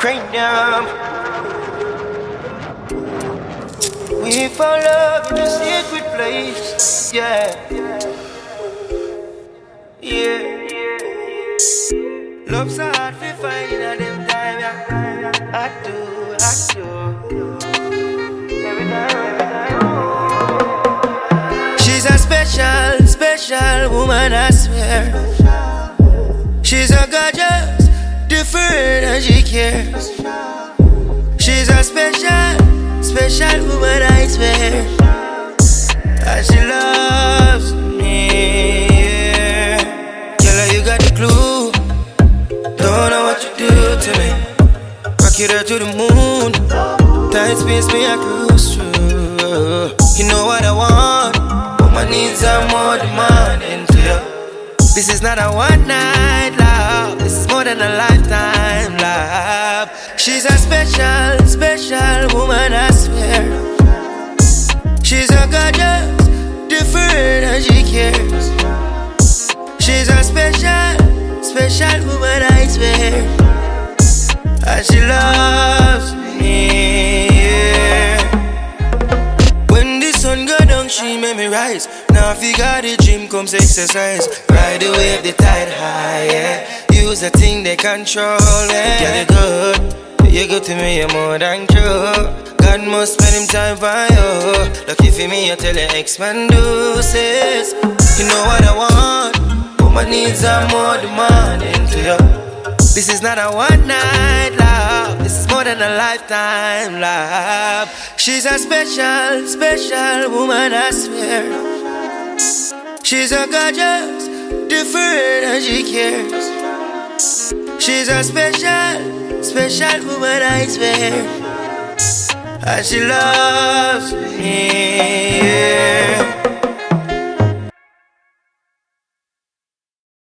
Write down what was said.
cranium. We found love in a secret place. Yeah. Love's so hard to find at them time. Yeah. I do. Every time. She's a special woman, I swear. She's a gorgeous, different, and she cares. She's a special woman, I swear. And she loves me, yeah. Girl, you got the clue. Don't know what you do to me. Rock it up to the moon. Tight space, me I cruise through. You know what I want, but my needs are more demanding to you. This is not a one night love. This is more than a lifetime love. She's a special woman, I swear. She's a gorgeous, different, and she cares. She's a special woman, I swear. And she loves me, yeah. When the sun go down, she make me rise. Now if you got the gym, comes exercise. Ride the wave, the tide high, yeah. Use the thing they control, yeah. Get it good. You good to me, you're more than true. God must spend him time for you. Lucky for me, I tell your ex-man deuces. You know what I want, but my needs are more demanding to you. This is not a one night love. This is more than a lifetime love. She's a special woman, I swear. She's a gorgeous, different, and she cares. She's a special woman, I swear. And she loves me.